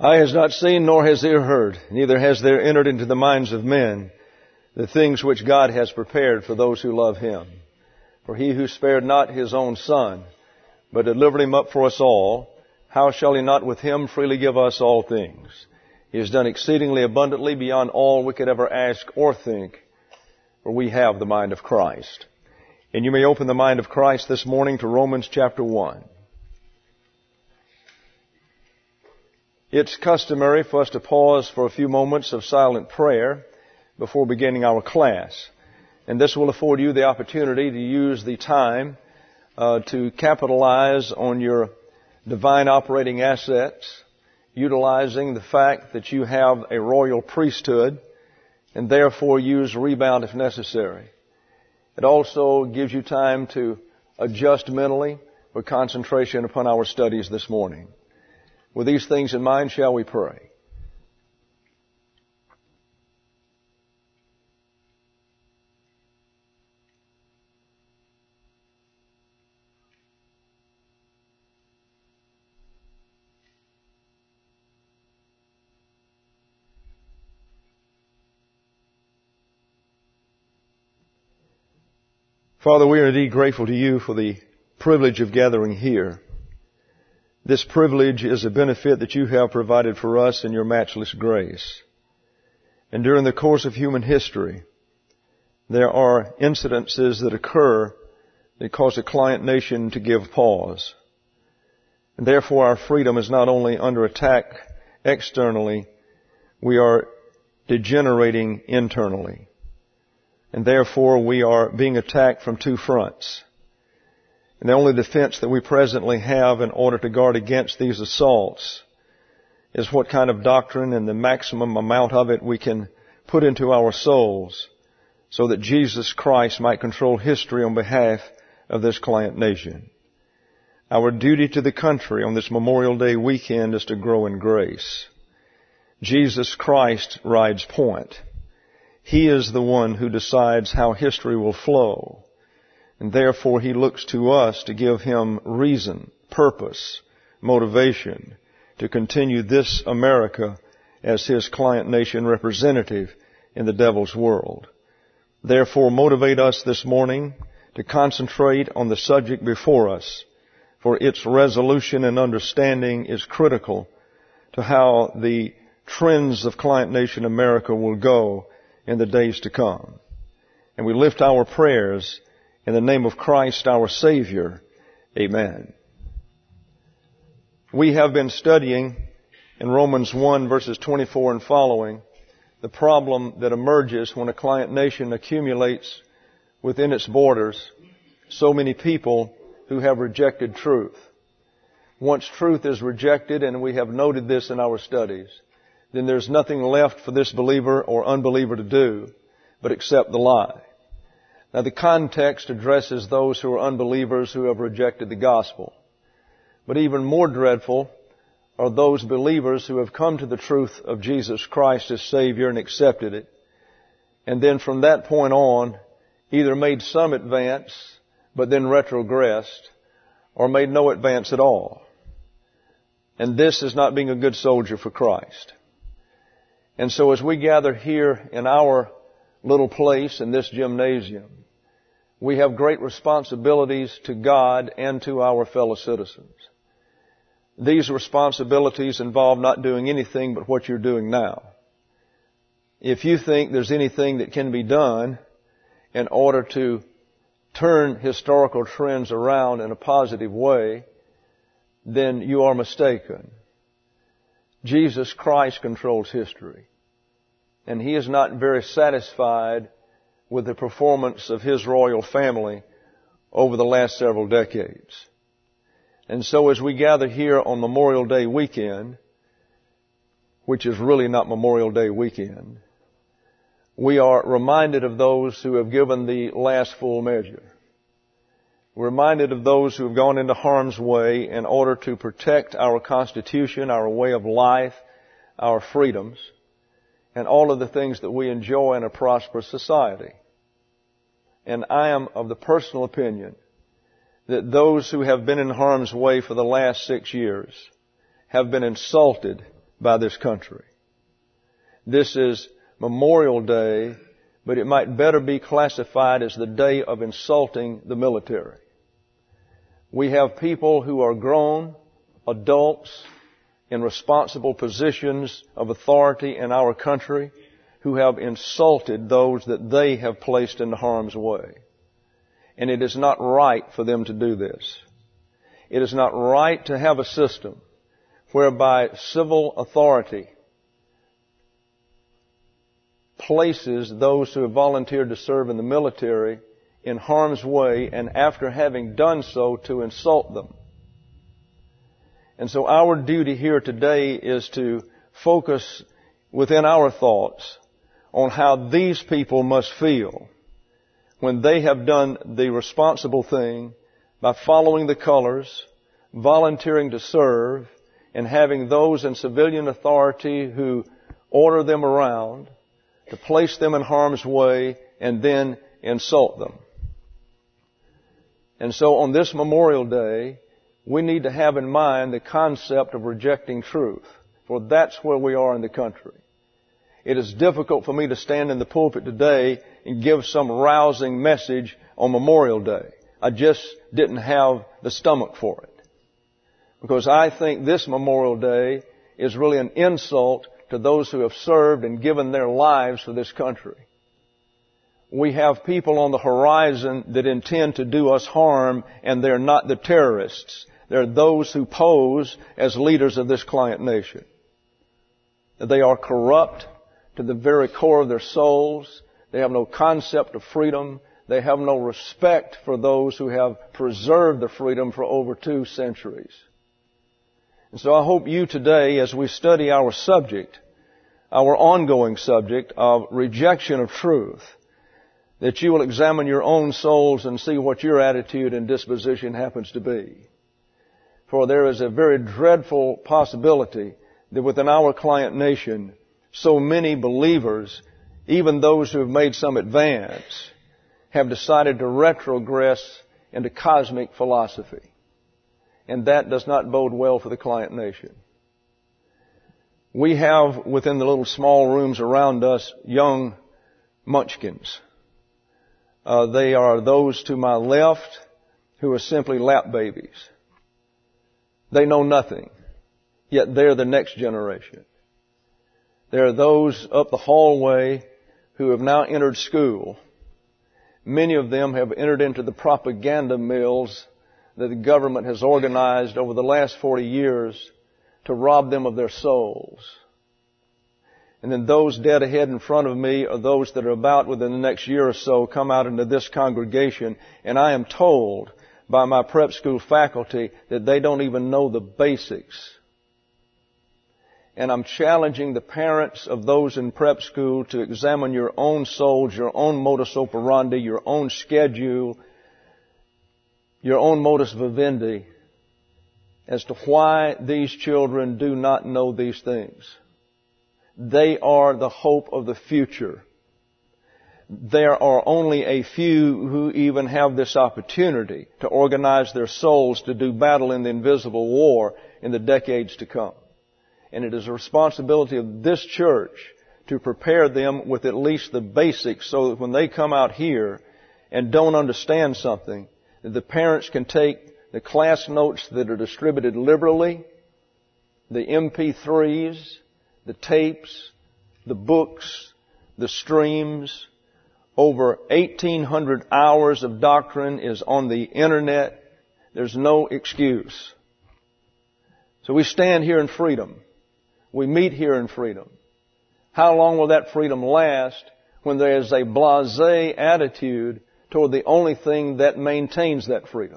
Eye has not seen, nor has ear heard, neither has there entered into the minds of men the things which God has prepared for those who love Him. For He who spared not His own Son, but delivered Him up for us all, how shall He not with Him freely give us all things? He has done exceedingly abundantly beyond all we could ever ask or think, for we have the mind of Christ. And you may open the mind of Christ this morning to Romans chapter 1. It's customary for us to pause for a few moments of silent prayer before beginning our class. And this will afford you the opportunity to use the time to capitalize on your divine operating assets, utilizing the fact that you have a royal priesthood, and therefore use rebound if necessary. It also gives you time to adjust mentally with concentration upon our studies this morning. With these things in mind, shall we pray? Father, we are indeed grateful to you for the privilege of gathering here. This privilege is a benefit that you have provided for us in your matchless grace. And during the course of human history, there are incidences that occur that cause a client nation to give pause. And therefore our freedom is not only under attack externally, we are degenerating internally. And therefore we are being attacked from two fronts. And the only defense that we presently have in order to guard against these assaults is what kind of doctrine and the maximum amount of it we can put into our souls so that Jesus Christ might control history on behalf of this client nation. Our duty to the country on this Memorial Day weekend is to grow in grace. Jesus Christ rides point. He is the one who decides how history will flow. And therefore He looks to us to give Him reason, purpose, motivation to continue this America as His client nation representative in the devil's world. Therefore motivate us this morning to concentrate on the subject before us, for its resolution and understanding is critical to how the trends of client nation America will go in the days to come. And we lift our prayers in the name of Christ our Savior. Amen. We have been studying in Romans 1 verses 24 and following the problem that emerges when a client nation accumulates within its borders so many people who have rejected truth. Once truth is rejected, and we have noted this in our studies, then there's nothing left for this believer or unbeliever to do but accept the lie. Now the context addresses those who are unbelievers who have rejected the gospel. But even more dreadful are those believers who have come to the truth of Jesus Christ as Savior and accepted it, and then from that point on either made some advance but then retrogressed, or made no advance at all. And this is not being a good soldier for Christ. And so as we gather here in our little place in this gymnasium, we have great responsibilities to God and to our fellow citizens. These responsibilities involve not doing anything but what you're doing now. If you think there's anything that can be done in order to turn historical trends around in a positive way, then you are mistaken. Jesus Christ controls history. And He is not very satisfied with the performance of His royal family over the last several decades. And so as we gather here on Memorial Day weekend, which is really not Memorial Day weekend, we are reminded of those who have given the last full measure. We're reminded of those who have gone into harm's way in order to protect our Constitution, our way of life, our freedoms, and all of the things that we enjoy in a prosperous society. And I am of the personal opinion that those who have been in harm's way for the last 6 years have been insulted by this country. This is Memorial Day, but it might better be classified as the day of insulting the military. We have people who are grown, adults, in responsible positions of authority in our country who have insulted those that they have placed into harm's way. And it is not right for them to do this. It is not right to have a system whereby civil authority places those who have volunteered to serve in the military in harm's way, and after having done so, to insult them. And so our duty here today is to focus within our thoughts on how these people must feel when they have done the responsible thing by following the colors, volunteering to serve, and having those in civilian authority who order them around to place them in harm's way and then insult them. And so on this Memorial Day, we need to have in mind the concept of rejecting truth, for that's where we are in the country. It is difficult for me to stand in the pulpit today and give some rousing message on Memorial Day. I just didn't have the stomach for it. Because I think this Memorial Day is really an insult to those who have served and given their lives for this country. We have people on the horizon that intend to do us harm, and they're not the terrorists. They're those who pose as leaders of this client nation. They are corrupt to the very core of their souls. They have no concept of freedom. They have no respect for those who have preserved the freedom for over 2 centuries. And so I hope you today, as we study our subject, our ongoing subject of rejection of truth, that you will examine your own souls and see what your attitude and disposition happens to be. For there is a very dreadful possibility that within our client nation, so many believers, even those who have made some advance, have decided to retrogress into cosmic philosophy. And that does not bode well for the client nation. We have within the little small rooms around us young munchkins. They are those to my left who are simply lap babies. They know nothing, yet they're the next generation. There are those up the hallway who have now entered school. Many of them have entered into the propaganda mills that the government has organized over the last 40 years to rob them of their souls. And then those dead ahead in front of me are those that are about within the next year or so come out into this congregation, and I am told by my prep school faculty that they don't even know the basics. And I'm challenging the parents of those in prep school to examine your own souls, your own modus operandi, your own schedule, your own modus vivendi as to why these children do not know these things. They are the hope of the future. There are only a few who even have this opportunity to organize their souls to do battle in the invisible war in the decades to come. And it is a responsibility of this church to prepare them with at least the basics so that when they come out here and don't understand something, that the parents can take the class notes that are distributed liberally, the MP3s, the tapes, the books, the streams. Over 1,800 hours of doctrine is on the internet. There's no excuse. So we stand here in freedom. We meet here in freedom. How long will that freedom last when there is a blasé attitude toward the only thing that maintains that freedom?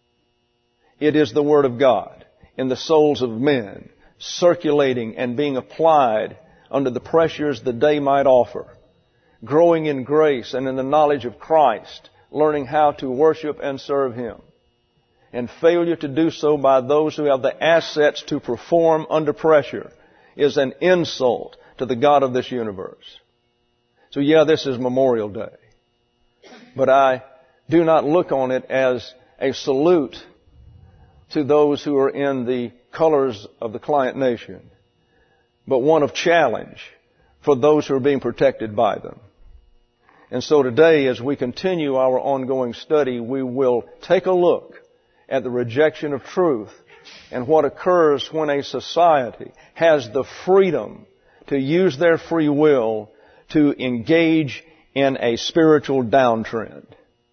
It is the Word of God in the souls of men, circulating and being applied under the pressures the day might offer, growing in grace and in the knowledge of Christ, learning how to worship and serve Him. And failure to do so by those who have the assets to perform under pressure is an insult to the God of this universe. So yeah, this is Memorial Day. But I do not look on it as a salute to those who are in the colors of the client nation. but one of challenge for those who are being protected by them. And so today, as we continue our ongoing study, we will take a look at the rejection of truth and what occurs when a society has the freedom to use their free will to engage in a spiritual downtrend.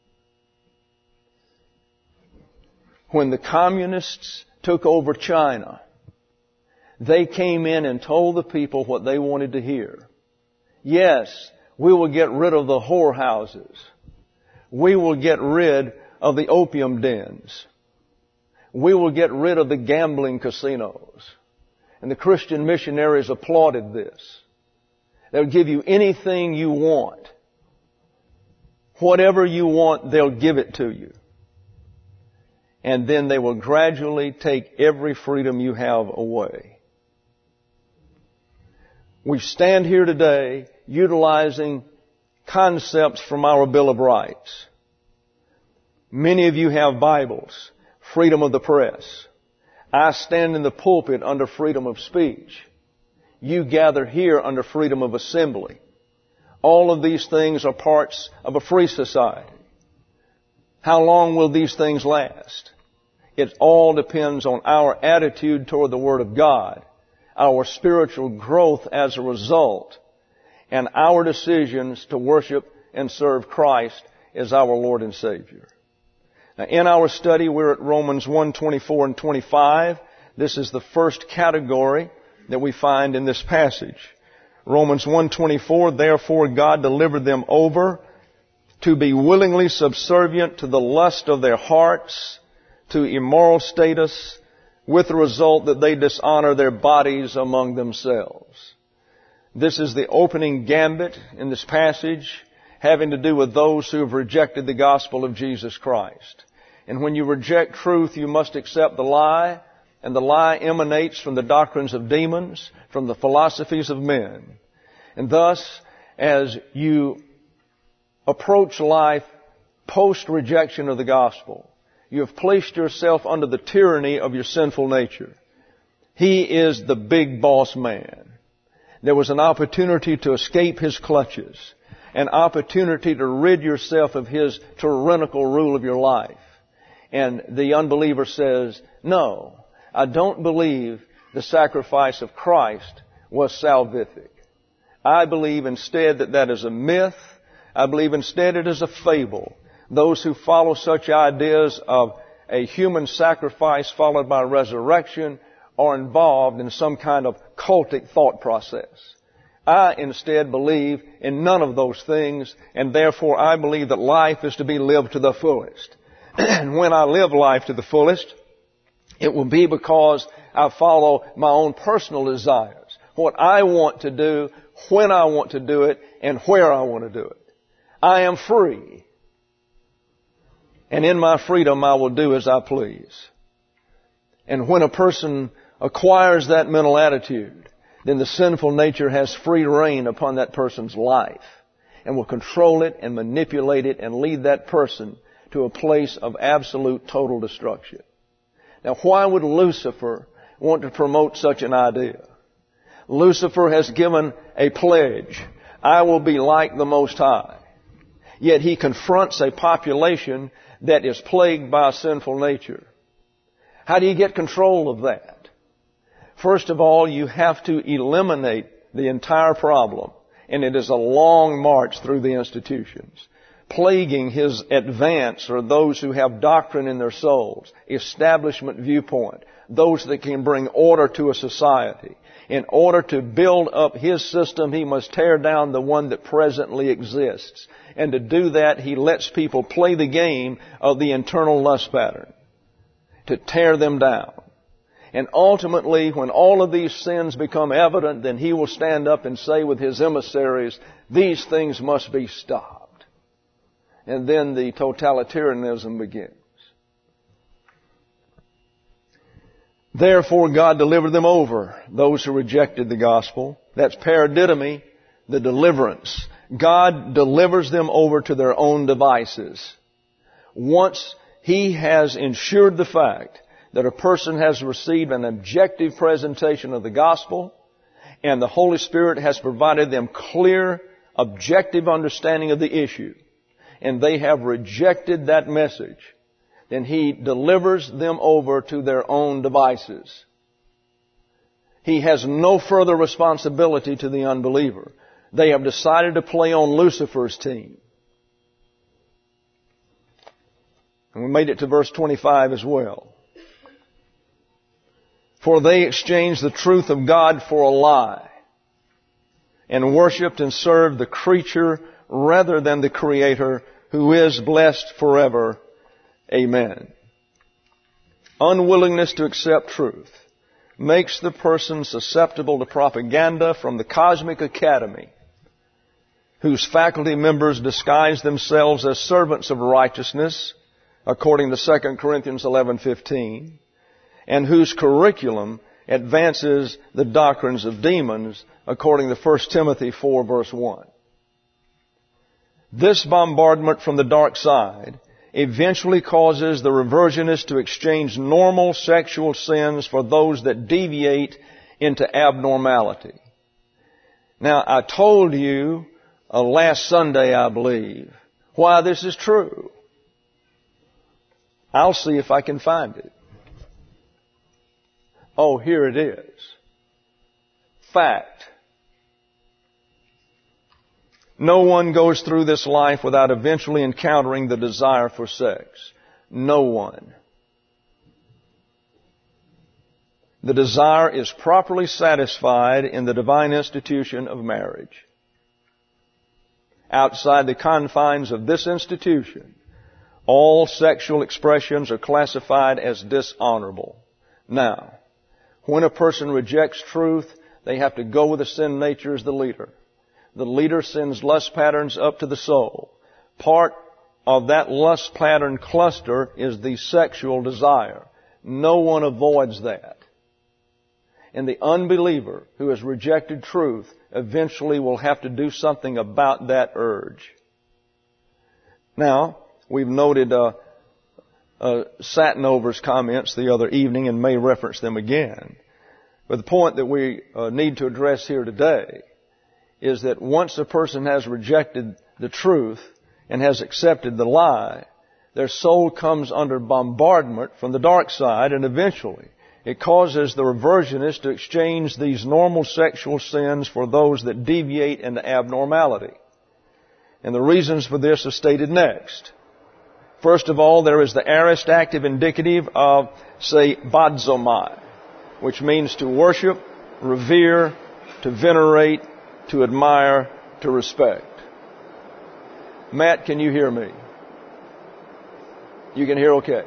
When the communists took over China, they came in and told the people what they wanted to hear. Yes, we will get rid of the whorehouses. We will get rid of the opium dens. We will get rid of the gambling casinos. And the Christian missionaries applauded this. They'll give you anything you want. Whatever you want, they'll give it to you. And then they will gradually take every freedom you have away. We stand here today utilizing concepts from our Bill of Rights. Many of you have Bibles, freedom of the press. I stand in the pulpit under freedom of speech. You gather here under freedom of assembly. All of these things are parts of a free society. How long will these things last? It all depends on our attitude toward the Word of God, our spiritual growth as a result, and our decisions to worship and serve Christ as our Lord and Savior. Now, in our study, we're at Romans 1:24 and 25. This is the first category that we find in this passage. Romans 1:24, therefore God delivered them over to be willingly subservient to the lust of their hearts, to immoral status, with the result that they dishonor their bodies among themselves. This is the opening gambit in this passage, having to do with those who have rejected the gospel of Jesus Christ. And when you reject truth, you must accept the lie, and the lie emanates from the doctrines of demons, from the philosophies of men. And thus, as you approach life post-rejection of the gospel, you have placed yourself under the tyranny of your sinful nature. He is the big boss man. There was an opportunity to escape his clutches, an opportunity to rid yourself of his tyrannical rule of your life. And the unbeliever says, no, I don't believe the sacrifice of Christ was salvific. I believe instead that is a myth. I believe instead it is a fable. Those who follow such ideas of a human sacrifice followed by resurrection are involved in some kind of cultic thought process. I instead believe in none of those things, and therefore I believe that life is to be lived to the fullest. And when I live life to the fullest, it will be because I follow my own personal desires, what I want to do, when I want to do it, and where I want to do it. I am free. And in my freedom, I will do as I please. And when a person acquires that mental attitude, then the sinful nature has free reign upon that person's life and will control it and manipulate it and lead that person to a place of absolute total destruction. Now, why would Lucifer want to promote such an idea? Lucifer has given a pledge. I will be like the Most High. Yet he confronts a population that is plagued by a sinful nature. How do you get control of that? First of all, you have to eliminate the entire problem. And it is a long march through the institutions. Plaguing his advance are those who have doctrine in their souls, establishment viewpoint, those that can bring order to a society. In order to build up his system, he must tear down the one that presently exists. And to do that, he lets people play the game of the internal lust pattern, to tear them down. And ultimately, when all of these sins become evident, then he will stand up and say with his emissaries, these things must be stopped. And then the totalitarianism begins. Therefore, God delivered them over, those who rejected the gospel. That's paradidomy, the deliverance. God delivers them over to their own devices. Once He has ensured the fact that a person has received an objective presentation of the gospel, and the Holy Spirit has provided them clear, objective understanding of the issue, and they have rejected that message, then He delivers them over to their own devices. He has no further responsibility to the unbeliever. They have decided to play on Lucifer's team. And we made it to verse 25 as well. For they exchanged the truth of God for a lie, and worshipped and served the creature rather than the Creator, who is blessed forever. Amen. Unwillingness to accept truth makes the person susceptible to propaganda from the cosmic academy, whose faculty members disguise themselves as servants of righteousness, according to 2 Corinthians 11:15, and whose curriculum advances the doctrines of demons, according to 1 Timothy 4, verse 1. This bombardment from the dark side eventually causes the reversionist to exchange normal sexual sins for those that deviate into abnormality. Now, I told you last Sunday, I believe, why this is true. I'll see if I can find it. Oh, here it is. Fact. No one goes through this life without eventually encountering the desire for sex. No one. The desire is properly satisfied in the divine institution of marriage. Outside the confines of this institution, all sexual expressions are classified as dishonorable. Now, when a person rejects truth, they have to go with the sin nature as the leader. The leader sends lust patterns up to the soul. Part of that lust pattern cluster is the sexual desire. No one avoids that. And the unbeliever who has rejected truth eventually will have to do something about that urge. Now, we've noted Satinover's comments the other evening and may reference them again. But the point that we need to address here today is that once a person has rejected the truth and has accepted the lie, their soul comes under bombardment from the dark side, and eventually it causes the reversionist to exchange these normal sexual sins for those that deviate into abnormality. And the reasons for this are stated next. First of all, there is the aorist active indicative of, say, badzomai, which means to worship, revere, to venerate, to admire, to respect. Matt, can you hear me? You can hear okay.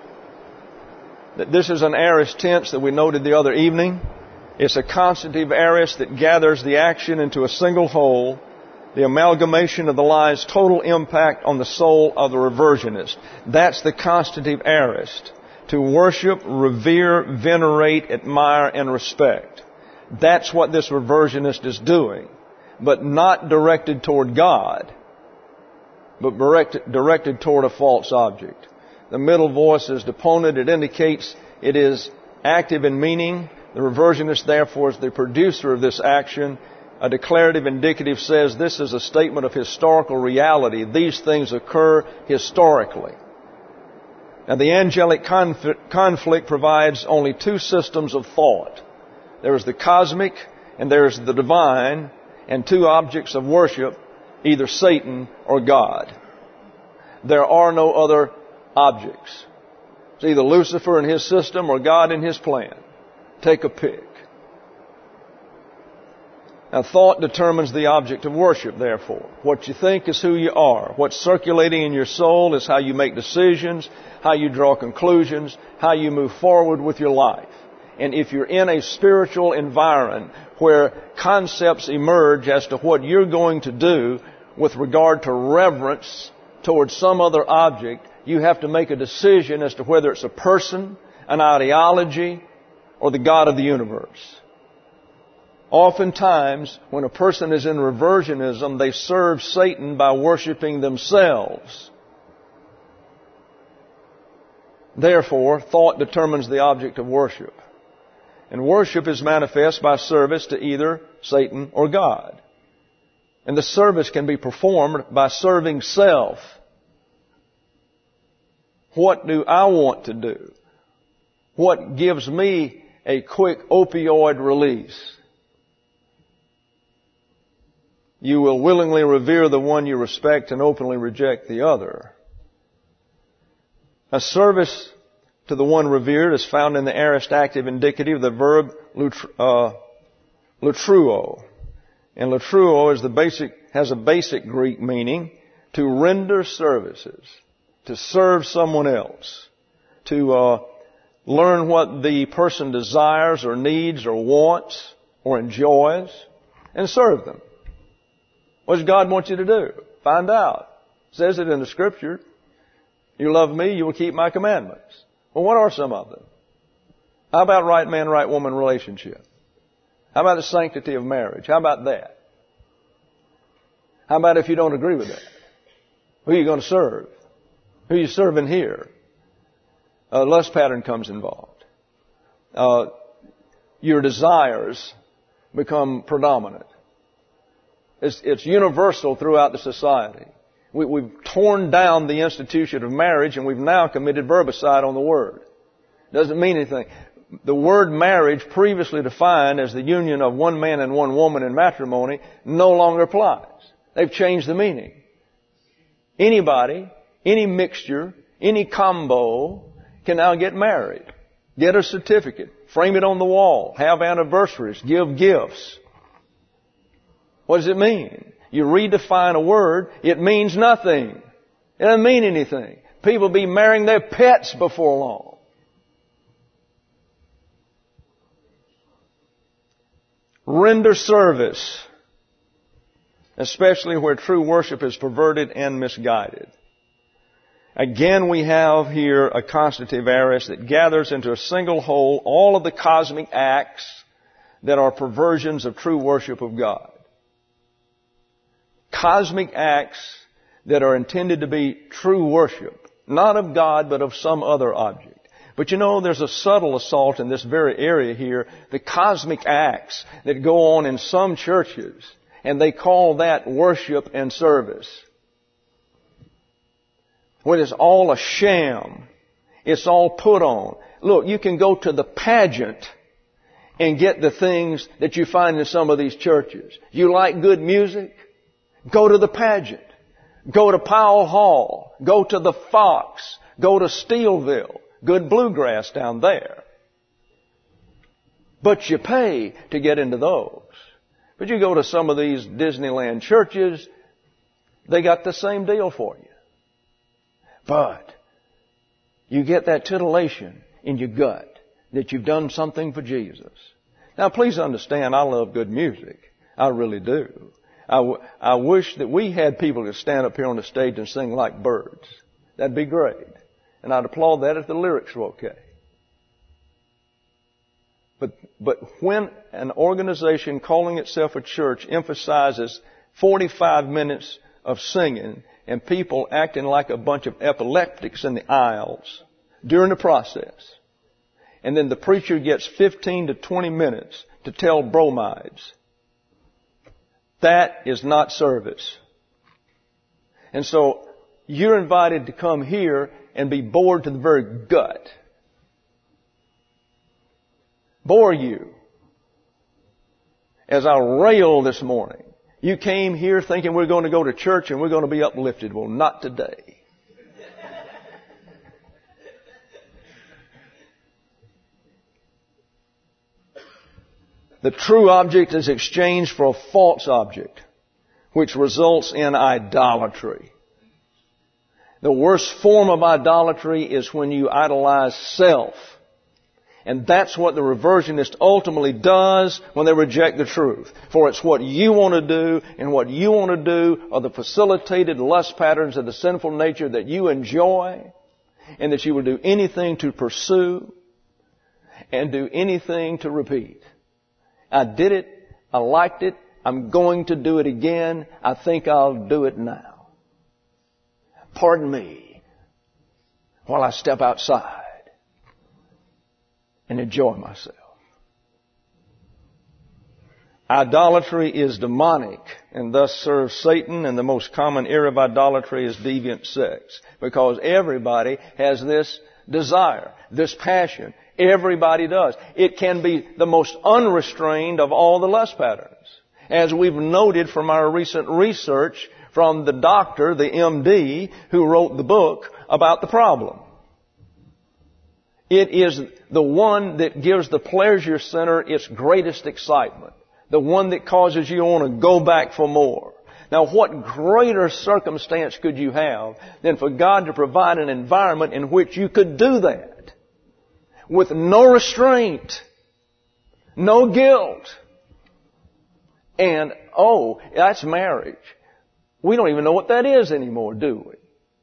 This is an aorist tense that we noted the other evening. It's a constitutive aorist that gathers the action into a single whole, the amalgamation of the lie's total impact on the soul of the reversionist. That's the constitutive aorist. To worship, revere, venerate, admire, and respect. That's what this reversionist is doing, but not directed toward God, but directed toward a false object. The middle voice is deponent. It indicates it is active in meaning. The reversionist, therefore, is the producer of this action. A declarative indicative says this is a statement of historical reality. These things occur historically. Now, the angelic conflict provides only two systems of thought. There is the cosmic and there is the divine, and two objects of worship, either Satan or God. There are no other objects. It's either Lucifer and his system or God and his plan. Take a pick. Now, thought determines the object of worship, therefore. What you think is who you are. What's circulating in your soul is how you make decisions, how you draw conclusions, how you move forward with your life. And if you're in a spiritual environment where concepts emerge as to what you're going to do with regard to reverence towards some other object, you have to make a decision as to whether it's a person, an ideology, or the God of the universe. Oftentimes, when a person is in reversionism, they serve Satan by worshiping themselves. Therefore, thought determines the object of worship. And worship is manifest by service to either Satan or God. And the service can be performed by serving self. What do I want to do? What gives me a quick opioid release? You will willingly revere the one you respect and openly reject the other. A service to the one revered is found in the aorist active indicative, the verb latruo. And latruo has a basic Greek meaning, to render services, to serve someone else, to learn what the person desires or needs or wants or enjoys, and serve them. What does God want you to do? Find out. It says it in the Scripture. You love me, you will keep my commandments. Well, what are some of them? How about right man, right woman relationship? How about the sanctity of marriage? How about that? How about if you don't agree with that? Who are you going to serve? Who are you serving here? Lust pattern comes involved. Your desires become predominant. It's universal throughout the society. We've torn down the institution of marriage and we've now committed verbicide on the word. Doesn't mean anything. The word marriage, previously defined as the union of one man and one woman in matrimony, no longer applies. They've changed the meaning. Anybody, any mixture, any combo can now get married. Get a certificate. Frame it on the wall. Have anniversaries. Give gifts. What does it mean? You redefine a word, it means nothing. It doesn't mean anything. People be marrying their pets before long. Render service, especially where true worship is perverted and misguided. Again, we have here a constitutive aorist that gathers into a single whole all of the cosmic acts that are perversions of true worship of God. Cosmic acts that are intended to be true worship, not of God, but of some other object. But you know, there's a subtle assault in this very area here, the cosmic acts that go on in some churches, and they call that worship and service. When it's all a sham, it's all put on. Look, you can go to the pageant and get the things that you find in some of these churches. You like good music? Go to the pageant. Go to Powell Hall. Go to the Fox. Go to Steelville. Good bluegrass down there. But you pay to get into those. But you go to some of these Disneyland churches, they got the same deal for you. But you get that titillation in your gut that you've done something for Jesus. Now please understand, I love good music. I really do. I wish that we had people to stand up here on the stage and sing like birds. That'd be great. And I'd applaud that if the lyrics were okay. But when an organization calling itself a church emphasizes 45 minutes of singing and people acting like a bunch of epileptics in the aisles during the process, and then the preacher gets 15 to 20 minutes to tell bromides, that is not service. And so you're invited to come here and be bored to the very gut. Bore you. As I railed this morning, you came here thinking we're going to go to church and we're going to be uplifted. Well, not today. The true object is exchanged for a false object, which results in idolatry. The worst form of idolatry is when you idolize self. And that's what the reversionist ultimately does when they reject the truth. For it's what you want to do, and what you want to do are the facilitated lust patterns of the sinful nature that you enjoy, and that you will do anything to pursue, and do anything to repeat. I did it. I liked it. I'm going to do it again. I think I'll do it now. Pardon me while I step outside and enjoy myself. Idolatry is demonic and thus serves Satan, and the most common area of idolatry is deviant sex. Because everybody has this desire, this passion. Everybody does. It can be the most unrestrained of all the lust patterns. As we've noted from our recent research from the doctor, the MD, who wrote the book about the problem. It is the one that gives the pleasure center its greatest excitement. The one that causes you to want to go back for more. Now, what greater circumstance could you have than for God to provide an environment in which you could do that? With no restraint, no guilt. And, oh, that's marriage. We don't even know what that is anymore, do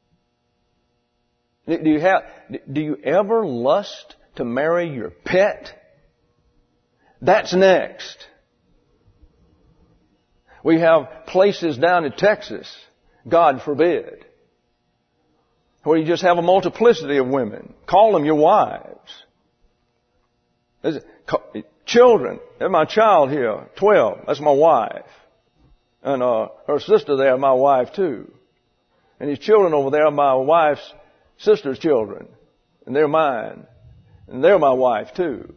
we? Do you ever lust to marry your pet? That's next. We have places down in Texas, God forbid, where you just have a multiplicity of women. Call them your wives. Children. There's my child here, 12. That's my wife. And her sister there, my wife too. And these children over there are my wife's sister's children. And they're mine. And they're my wife too.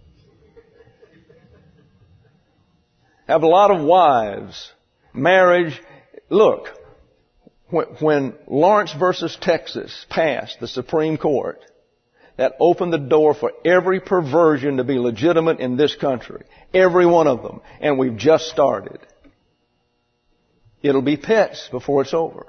Have a lot of wives. Marriage. Look, when Lawrence versus Texas passed the Supreme Court, that opened the door for every perversion to be legitimate in this country. Every one of them. And we've just started. It'll be pets before it's over.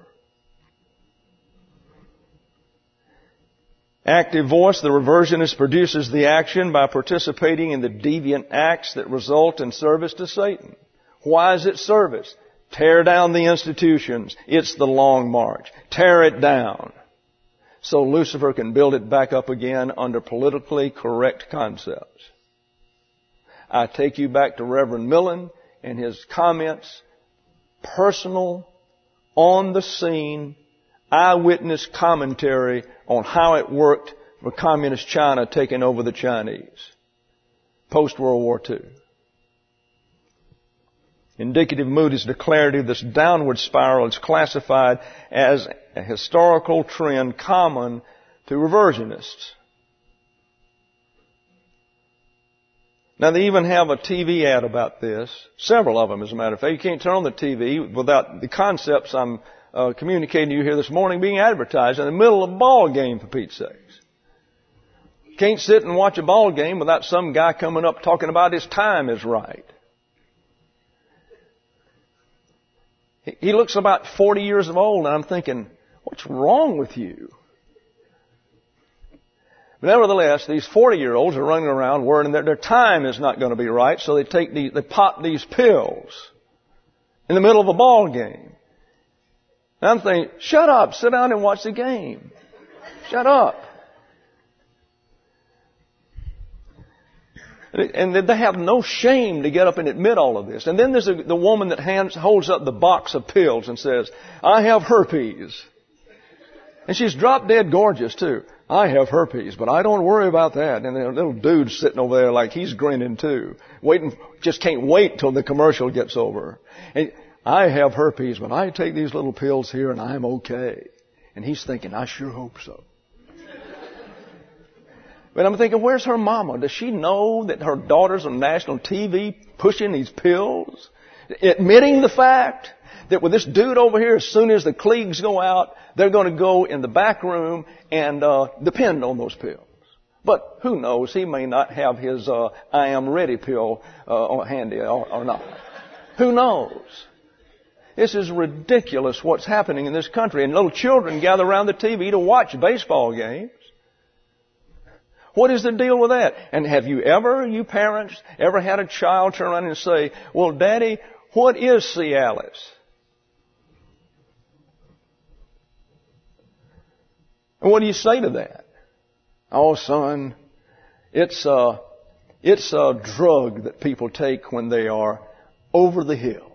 Active voice, the reversionist produces the action by participating in the deviant acts that result in service to Satan. Why is it service? Tear down the institutions. It's the long march. Tear it down. So Lucifer can build it back up again under politically correct concepts. I take you back to Reverend Millen and his comments. Personal, on the scene, eyewitness commentary on how it worked for Communist China taking over the Chinese post-World War II. Indicative mood is declarative. This downward spiral is classified as a historical trend common to reversionists. Now, they even have a TV ad about this. Several of them, as a matter of fact. You can't turn on the TV without the concepts I'm communicating to you here this morning being advertised in the middle of a ball game, for Pete's sakes. Can't sit and watch a ball game without some guy coming up talking about his time is right. He looks about 40 years old, and I'm thinking, what's wrong with you? But nevertheless, these 40-year-olds are running around worrying that their time is not going to be right, so they pop these pills in the middle of a ball game. And I'm thinking, shut up, sit down and watch the game. Shut up. And they have no shame to get up and admit all of this. And then there's the woman that holds up the box of pills and says, I have herpes. And she's drop dead gorgeous too. I have herpes, but I don't worry about that. And the little dude's sitting over there like he's grinning too. Just can't wait till the commercial gets over. And I have herpes, but I take these little pills here and I'm okay. And he's thinking, I sure hope so. But I'm thinking, where's her mama? Does she know that her daughter's on national TV pushing these pills? Admitting the fact that with this dude over here, as soon as the Klieg's go out, they're going to go in the back room and depend on those pills. But who knows? He may not have his I am ready pill handy or not. Who knows? This is ridiculous what's happening in this country. And little children gather around the TV to watch baseball games. What is the deal with that? And have you parents, ever had a child turn around and say, well, Daddy, what is Cialis? And what do you say to that? Oh, son, it's a drug that people take when they are over the hill.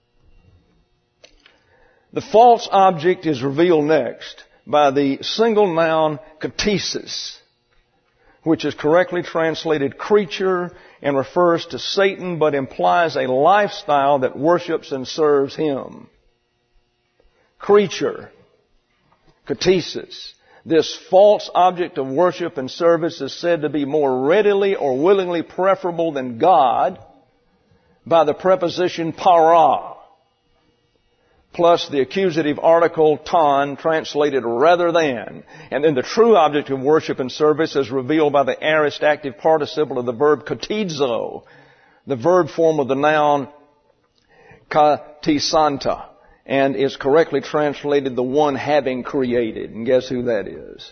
The false object is revealed next by the single noun katesis, which is correctly translated creature and refers to Satan, but implies a lifestyle that worships and serves him. Creature, ktesis. This false object of worship and service is said to be more readily or willingly preferable than God by the preposition para, plus the accusative article ton, translated rather than. And then the true object of worship and service is revealed by the aorist active participle of the verb ktizo, the verb form of the noun ktisanta, and is correctly translated the one having created. And guess who that is?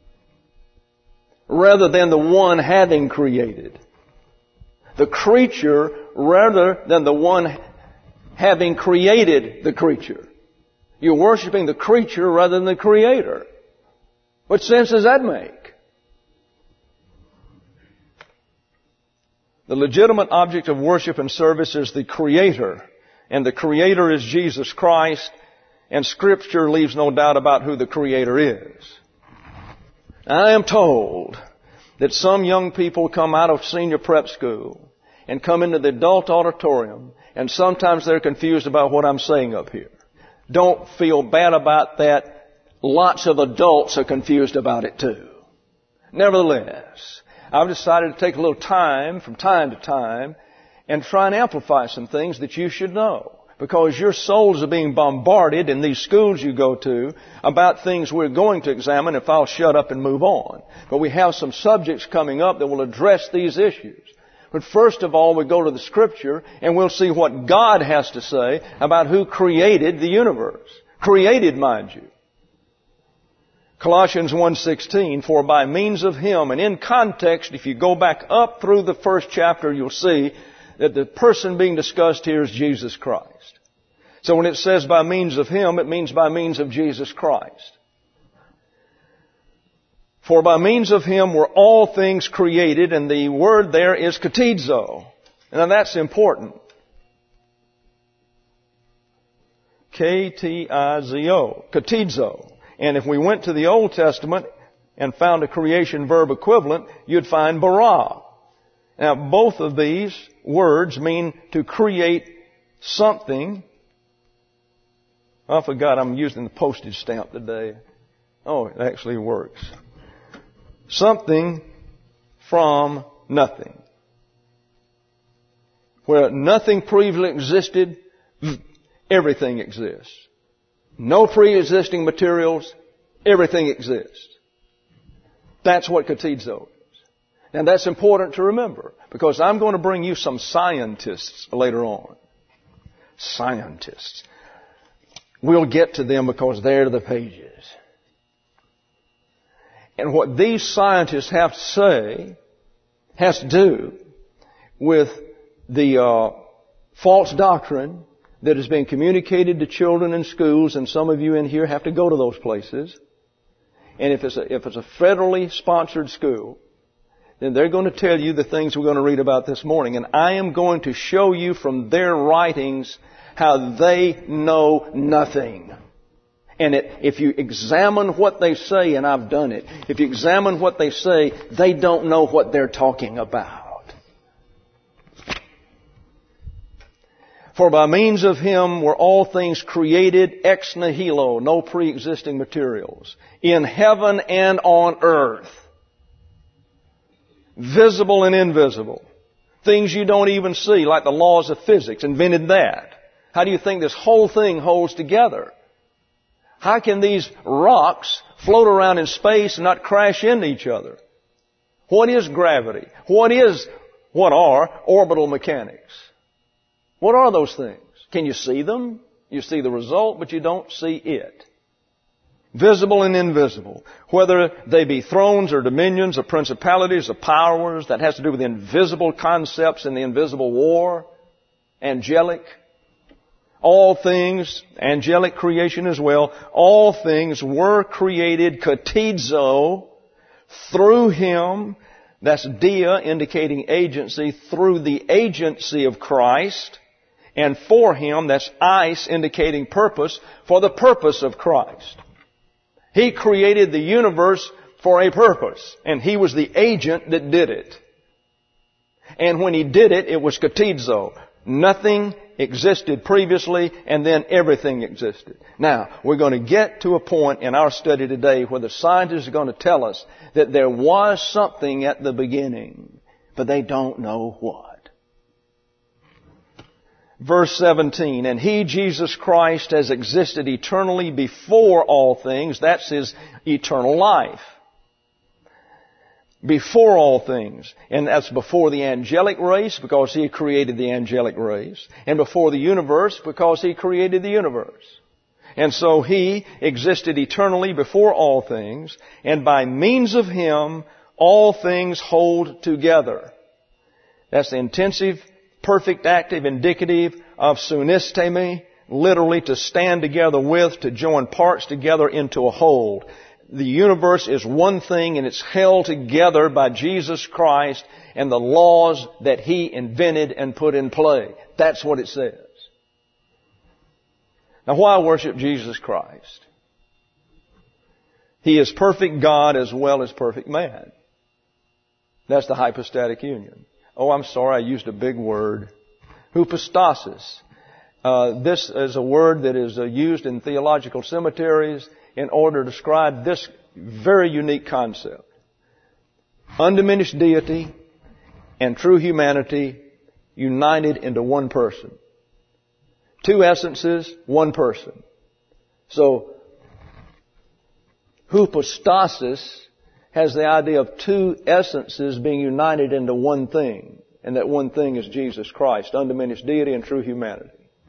Rather than the one having created. The creature rather than the one having created the creature. You're worshiping the creature rather than the Creator. What sense does that make? The legitimate object of worship and service is the Creator, and the Creator is Jesus Christ, and Scripture leaves no doubt about who the Creator is. I am told that some young people come out of senior prep school and come into the adult auditorium, and sometimes they're confused about what I'm saying up here. Don't feel bad about that. Lots of adults are confused about it too. Nevertheless, I've decided to take a little time from time to time and try and amplify some things that you should know. Because your souls are being bombarded in these schools you go to about things we're going to examine if I'll shut up and move on. But we have some subjects coming up that will address these issues. But first of all, we go to the Scripture and we'll see what God has to say about who created the universe. Created, mind you. Colossians 1:16, for by means of Him, and in context, if you go back up through the first chapter, you'll see that the person being discussed here is Jesus Christ. So when it says by means of Him, it means by means of Jesus Christ. For by means of Him were all things created, and the word there is ktizo. Now that's important. K-T-I-Z-O. Ktizo. And if we went to the Old Testament and found a creation verb equivalent, you'd find bara. Now both of these words mean to create something. I forgot I'm using the postage stamp today. Oh, it actually works. Something from nothing. Where nothing previously existed, everything exists. No pre-existing materials, everything exists. That's what ktizo is. Now that's important to remember, because I'm going to bring you some scientists later on. Scientists. We'll get to them because they're the pages. And what these scientists have to say has to do with the false doctrine that is being communicated to children in schools, and some of you in here have to go to those places. And if it's a federally sponsored school, then they're going to tell you the things we're going to read about this morning. And I am going to show you from their writings how they know nothing. And if you examine what they say, and I've done it, if you examine what they say, they don't know what they're talking about. For by means of Him were all things created ex nihilo, no pre-existing materials, in heaven and on earth, visible and invisible, things you don't even see, like the laws of physics, invented that. How do you think this whole thing holds together? How can these rocks float around in space and not crash into each other? What is gravity? What are orbital mechanics? What are those things? Can you see them? You see the result, but you don't see it. Visible and invisible. Whether they be thrones or dominions or principalities or powers, that has to do with invisible concepts in the invisible war. Angelic. All things, angelic creation as well, all things were created ktizo through Him. That's dia, indicating agency, through the agency of Christ. And for Him, that's eis, indicating purpose, for the purpose of Christ. He created the universe for a purpose, and He was the agent that did it. And when He did it, it was katizo. Nothing existed previously, and then everything existed. Now, we're going to get to a point in our study today where the scientists are going to tell us that there was something at the beginning, but they don't know what. Verse 17, and He, Jesus Christ, has existed eternally before all things. That's His eternal life. Before all things. And that's before the angelic race, because He created the angelic race. And before the universe, because He created the universe. And so He existed eternally before all things, and by means of Him, all things hold together. That's the intensive, perfect, active, indicative of sunistemi, literally to stand together with, to join parts together into a whole. The universe is one thing, and it's held together by Jesus Christ and the laws that He invented and put in play. That's what it says. Now, why worship Jesus Christ? He is perfect God as well as perfect man. That's the hypostatic union. Oh, I'm sorry, I used a big word. Hypostasis. This is a word that is used in theological cemeteries in order to describe this very unique concept. Undiminished deity and true humanity united into one person. Two essences, one person. So, hypostasis has the idea of two essences being united into one thing. And that one thing is Jesus Christ, undiminished deity and true humanity.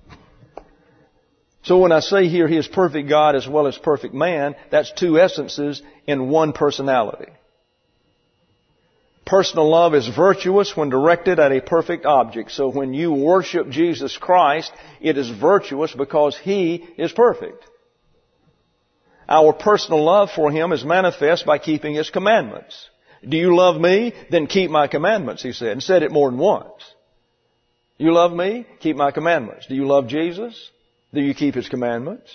So when I say here He is perfect God as well as perfect man, that's two essences in one personality. Personal love is virtuous when directed at a perfect object. So when you worship Jesus Christ, it is virtuous because He is perfect. Our personal love for Him is manifest by keeping His commandments. Do you love me? Then keep my commandments, He said. And said it more than once. You love me? Keep my commandments. Do you love Jesus? Do you keep His commandments?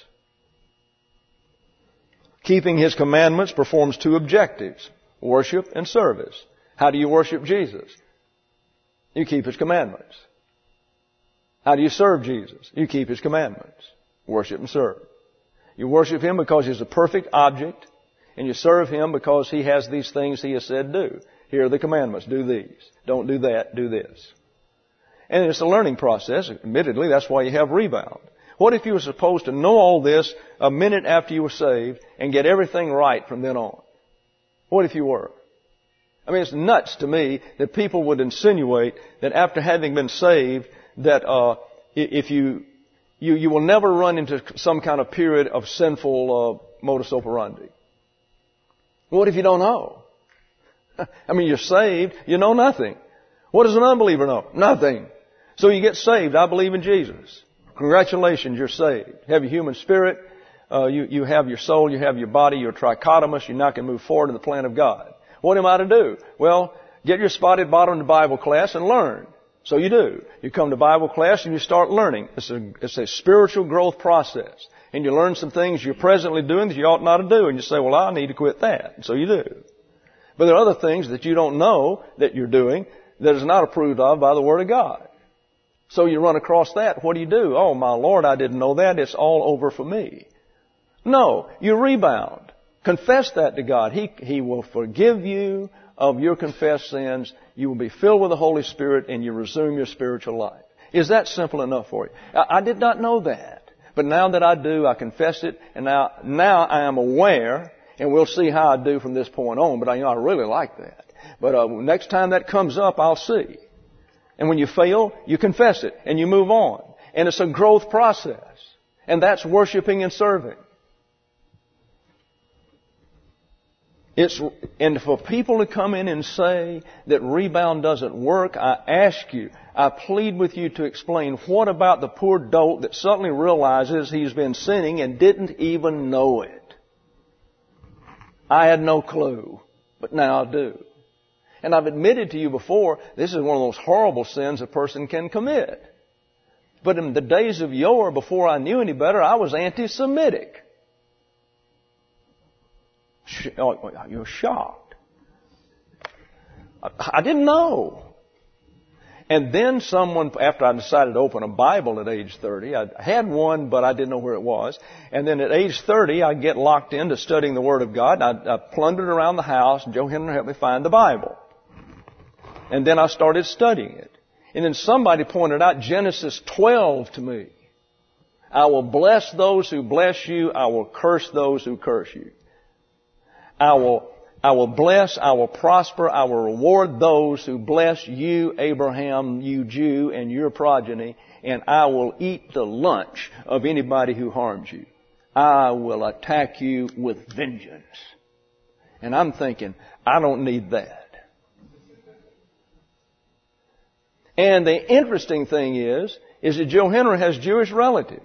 Keeping His commandments performs two objectives, worship and service. How do you worship Jesus? You keep His commandments. How do you serve Jesus? You keep His commandments. Worship and serve. You worship Him because He's a perfect object, and you serve Him because He has these things He has said do. Here are the commandments. Do these. Don't do that. Do this. And it's a learning process. Admittedly, that's why you have rebound. What if you were supposed to know all this a minute after you were saved and get everything right from then on? What if you were? I mean, it's nuts to me that people would insinuate that after having been saved, that if you will never run into some kind of period of sinful modus operandi. What if you don't know? I mean, you're saved, you know nothing. What does an unbeliever know? Nothing. So you get saved. I believe in Jesus. Congratulations, you're saved. You have your human spirit, you have your soul, you have your body, you're trichotomous, you're not going to move forward in the plan of God. What am I to do? Well, get your spotted bottom to Bible class and learn. So you do. You come to Bible class and you start learning. It's a spiritual growth process. And you learn some things you're presently doing that you ought not to do. And you say, well, I need to quit that. And so you do. But there are other things that you don't know that you're doing that is not approved of by the Word of God. So you run across that. What do? Oh, my Lord, I didn't know that. It's all over for me. No, you rebound. Confess that to God. He will forgive you of your confessed sins. You will be filled with the Holy Spirit and you resume your spiritual life. Is that simple enough for you? I did not know that. But now that I do, I confess it. And now I am aware. And we'll see how I do from this point on. But I really like that. But next time that comes up, I'll see. And when you fail, you confess it and you move on. And it's a growth process. And that's worshiping and serving. And for people to come in and say that rebound doesn't work, I plead with you to explain what about the poor dolt that suddenly realizes he's been sinning and didn't even know it. I had no clue, but now I do. And I've admitted to you before, this is one of those horrible sins a person can commit. But in the days of yore, before I knew any better, I was anti-Semitic. You're shocked. I didn't know. And then someone, after I decided to open a Bible at age 30, I had one, but I didn't know where it was. And then at age 30, I get locked into studying the Word of God. I plundered around the house, and Joe Henry helped me find the Bible. And then I started studying it. And then somebody pointed out Genesis 12 to me. I will bless those who bless you. I will curse those who curse you. I will bless, I will prosper, I will reward those who bless you, Abraham, you Jew, and your progeny, and I will eat the lunch of anybody who harms you. I will attack you with vengeance. And I'm thinking, I don't need that. And the interesting thing is that Joe Henry has Jewish relatives.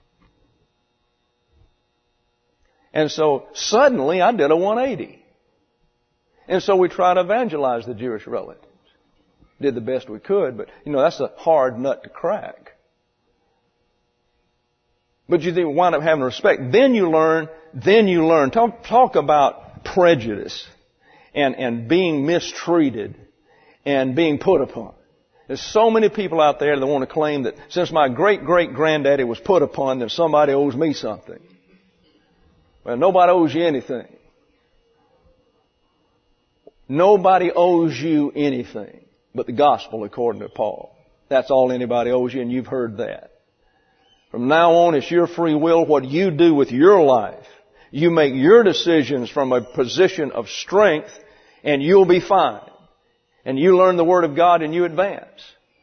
And so suddenly I did a 180. And so we try to evangelize the Jewish relatives. Did the best we could, but that's a hard nut to crack. But you wind up having respect. Then you learn. Talk about prejudice and being mistreated and being put upon. There's so many people out there that want to claim that since my great-great-granddaddy was put upon, that somebody owes me something. Well, nobody owes you anything. Nobody owes you anything but the gospel according to Paul. That's all anybody owes you, and you've heard that. From now on, it's your free will what you do with your life. You make your decisions from a position of strength, and you'll be fine. And you learn the Word of God and you advance.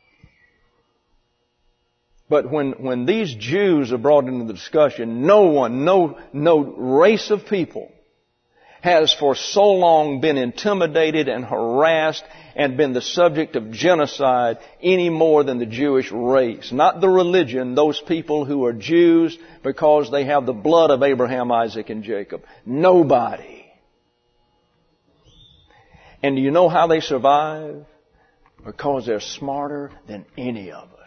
But when these Jews are brought into the discussion, no race of people has for so long been intimidated and harassed and been the subject of genocide any more than the Jewish race. Not the religion, those people who are Jews because they have the blood of Abraham, Isaac, and Jacob. Nobody. And do you know how they survive? Because they're smarter than any of us.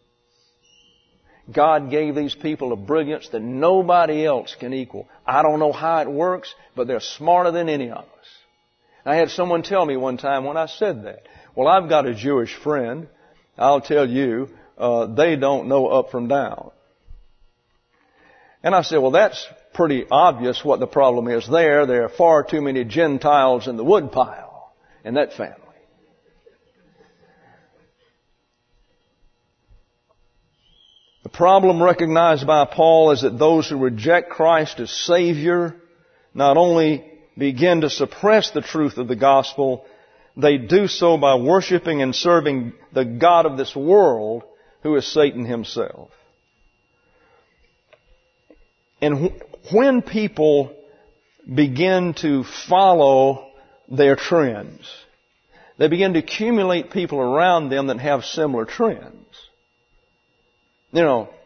God gave these people a brilliance that nobody else can equal. I don't know how it works, but they're smarter than any of us. I had someone tell me one time when I said that, well, I've got a Jewish friend. I'll tell you, they don't know up from down. And I said, well, that's pretty obvious what the problem is there. There are far too many Gentiles in the woodpile in that family. The problem recognized by Paul is that those who reject Christ as Savior not only begin to suppress the truth of the gospel, they do so by worshiping and serving the God of this world, who is Satan himself. And when people begin to follow their trends, they begin to accumulate people around them that have similar trends. No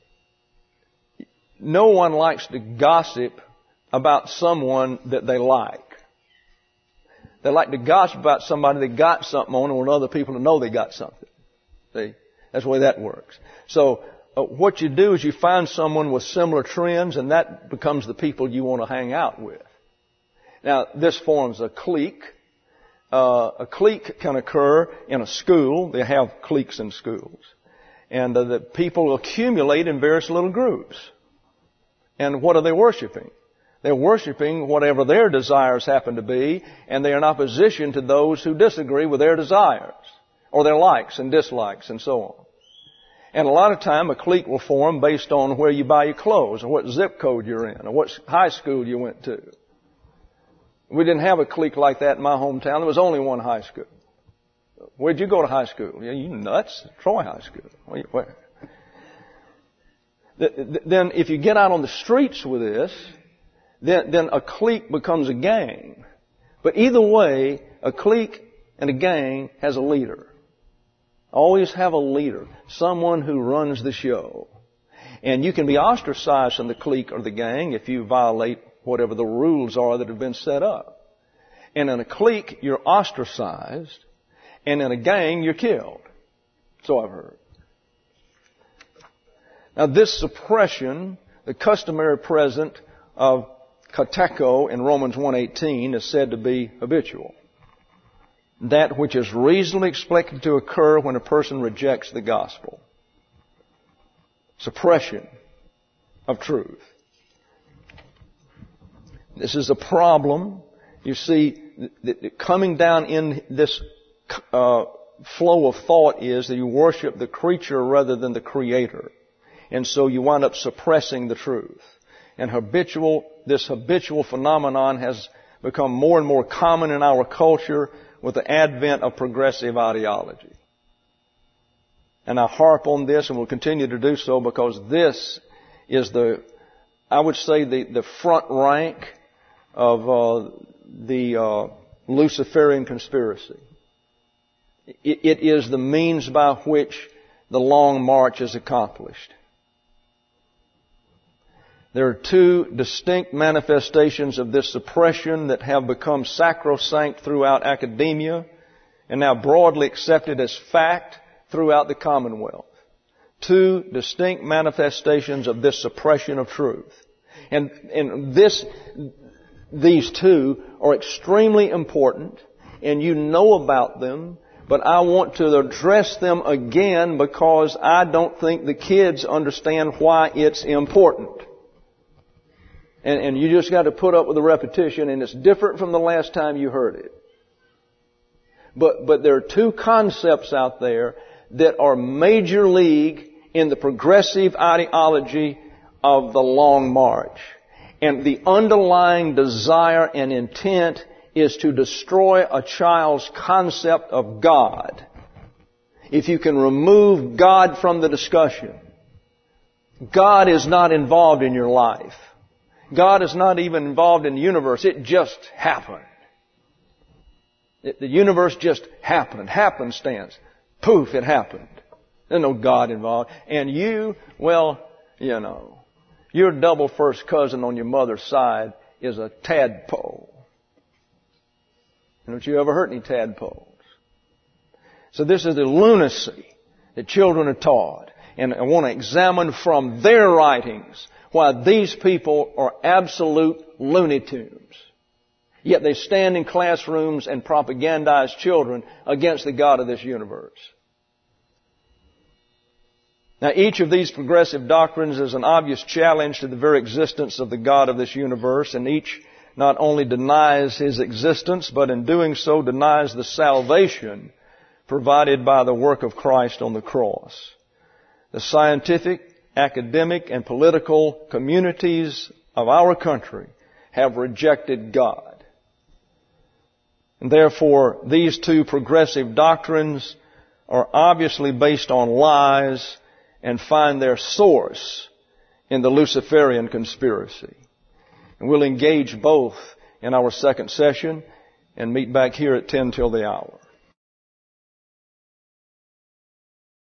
one likes to gossip about someone that they like. They like to gossip about somebody that got something on and want other people to know they got something. See? That's the way that works. So what you do is you find someone with similar trends, and that becomes the people you want to hang out with. Now, this forms a clique. A clique can occur in a school. They have cliques in schools. And the people accumulate in various little groups. And what are they worshiping? They're worshiping whatever their desires happen to be, and they are in opposition to those who disagree with their desires, or their likes and dislikes, and so on. And a lot of time a clique will form based on where you buy your clothes, or what zip code you're in, or what high school you went to. We didn't have a clique like that in my hometown. There was only one high school. Where'd you go to high school? Yeah, you nuts? Troy High School. Where? Then if you get out on the streets with this, then a clique becomes a gang. But either way, a clique and a gang has a leader. Always have a leader. Someone who runs the show. And you can be ostracized from the clique or the gang if you violate whatever the rules are that have been set up. And in a clique, you're ostracized. And in a gang, you're killed. So I've heard. Now this suppression, the customary present of kateko in Romans 1:18 is said to be habitual. that which is reasonably expected to occur when a person rejects the gospel. Suppression of truth. This is a problem. You see, coming down in this flow of thought is that you worship the creature rather than the Creator. And so you wind up suppressing the truth. And this habitual phenomenon has become more and more common in our culture with the advent of progressive ideology. And I harp on this and will continue to do so because this is the front rank of the Luciferian conspiracy. It is the means by which the long march is accomplished. There are two distinct manifestations of this suppression that have become sacrosanct throughout academia and now broadly accepted as fact throughout the Commonwealth. Two distinct manifestations of this suppression of truth. And these two are extremely important, and you know about them, but I want to address them again because I don't think the kids understand why it's important. And you just got to put up with the repetition, and it's different from the last time you heard it. But there are two concepts out there that are major league in the progressive ideology of the long march. And the underlying desire and intent is to destroy a child's concept of God. If you can remove God from the discussion, God is not involved in your life. God is not even involved in the universe. It just happened. The universe just happened. Happenstance. Poof, it happened. There's no God involved. And you, well, you know, your double first cousin on your mother's side is a tadpole. Haven't you ever heard any tadpoles? So this is the lunacy that children are taught. And I want to examine from their writings why these people are absolute Looney Tunes. Yet they stand in classrooms and propagandize children against the God of this universe. Now, each of these progressive doctrines is an obvious challenge to the very existence of the God of this universe, and each not only denies His existence, but in doing so denies the salvation provided by the work of Christ on the cross. The scientific, academic, and political communities of our country have rejected God. And therefore, these two progressive doctrines are obviously based on lies and find their source in the Luciferian conspiracy. And we'll engage both in our second session and meet back here at 10 till the hour.